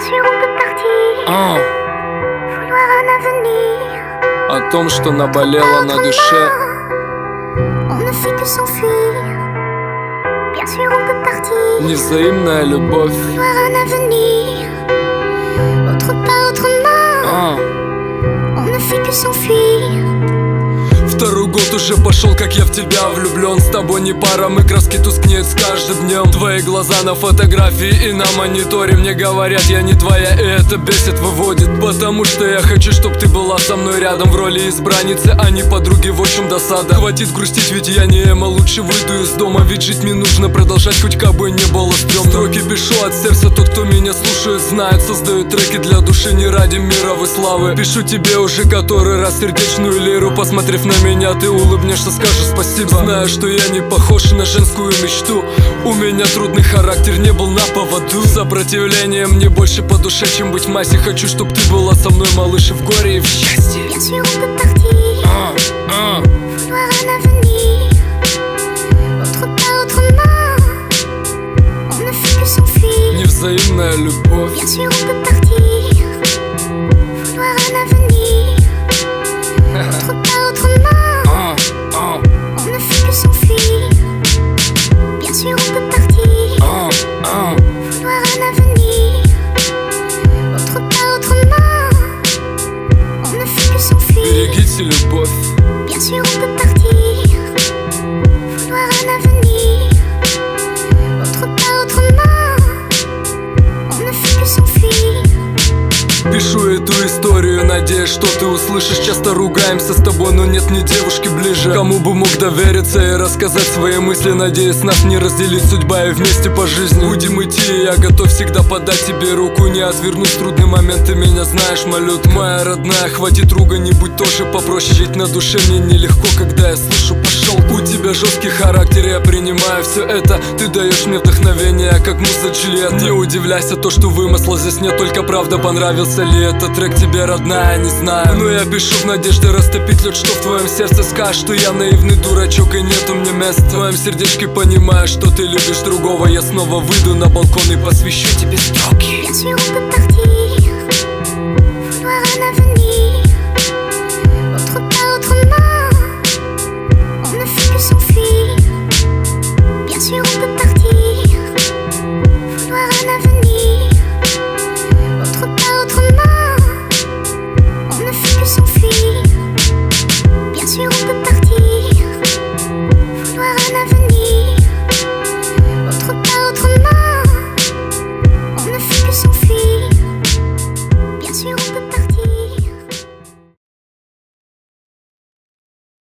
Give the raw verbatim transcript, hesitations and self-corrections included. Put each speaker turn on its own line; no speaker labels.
sûr on peut partir,
а.
vouloir un avenir.
О том, что наболело на душе.
On ne fait que s'enfuir. Bien sûr on peut partir,
Невзаимная любовь.
vouloir un avenir. Autre part, autrement,
а.
on ne fait que s'enfuir.
Второй год уже пошел, как я в тебя влюблен. С тобой не пара, мы краски тускнеют с каждым днем. Твои глаза на фотографии и на мониторе мне говорят, я не твоя, и это бесит, выводит. Потому что я хочу, чтоб ты была со мной рядом в роли избранницы, а не подруги, в общем досада. Хватит грустить, ведь я не Эма, лучше выйду из дома. Ведь жить мне нужно продолжать, хоть как бы не было стрёмно. Строки пишу от сердца, тот, кто меня слушает, знает. Создаю треки для души не ради мировой славы. Пишу тебе уже который раз сердечную лиру. Посмотрев на меня, ты улыбнешься, скажешь спасибо. Знаю, что я не похож на женскую мечту. У меня трудный характер, не был на поводу. Сопротивление мне больше по душе, чем быть в массе. Хочу, чтоб ты была со мной, малыш, и в горе, и в счастье.
Bien sûr on peut partir,
а, а.
vouloir un avenir. Autre part, autrement, on ne fait que s'enfuir.
Невзаимная любовь.
Bien sûr on peut partir, vouloir un avenir. Autre part, autrement,
а, а.
on ne fait que s'enfuir. Bien sûr on peut partir,
а, а.
vouloir un avenir. Autre part, autrement, on ne fait que s'enfuir.
Берегите любовь.
Bien sûr on peut partir, vouloir un avenir. Autre part, autrement, on ne fait que s'enfuir.
Пишу эту историю, надеюсь, что ты услышишь. Часто ругаемся с тобой, но нет ни девушки ближе, кому бы мог довериться и рассказать свои мысли. Надеюсь, нас не разделит судьба и вместе по жизни будем идти, и я готов всегда подать тебе руку. Не отвернусь в трудный момент, ты меня знаешь, молю. Моя родная, хватит руга, не будь тоже попроще. Жить на душе мне нелегко, когда я слышу пошел. У тебя жесткий характер, я принимаю все это. Ты даешь мне вдохновение, как муза Джульетта. Не удивляйся, то, что вымысла здесь нет, только правда. Понравился ли этот трек тебе, родная, не знаю. Но я пишу в надежде растопить лед, что в твоем сердце скажешь, что я наивный дурачок и нет у меня места. В твоем сердечке понимаю, что ты любишь другого. Я снова выйду на балкон и посвящу тебе строки.